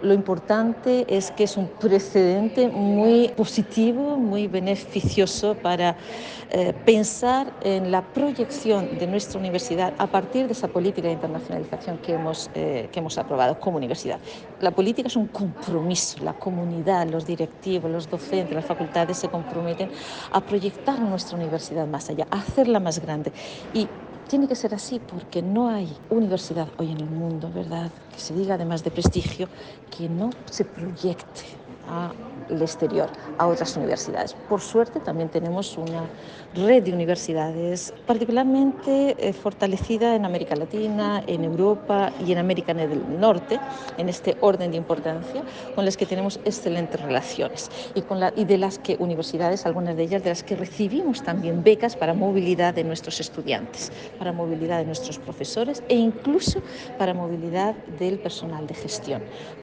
Lo importante es que es un precedente muy positivo, muy beneficioso para pensar en la proyección de nuestra universidad a partir de esa política de internacionalización que hemos aprobado como universidad. La política es un compromiso, la comunidad, los directivos, los docentes, las facultades se comprometen a proyectar nuestra universidad más allá, a hacerla más grande. Y tiene que ser así porque no hay universidad hoy en el mundo, ¿verdad?, que se diga además de prestigio, que no se proyecte al exterior, a otras universidades. Por suerte también tenemos una red de universidades particularmente fortalecida en América Latina, en Europa y en América del Norte, en este orden de importancia, con las que tenemos excelentes relaciones y de las que universidades, algunas de ellas, de las que recibimos también becas para movilidad de nuestros estudiantes, para movilidad de nuestros profesores e incluso para movilidad del personal de gestión.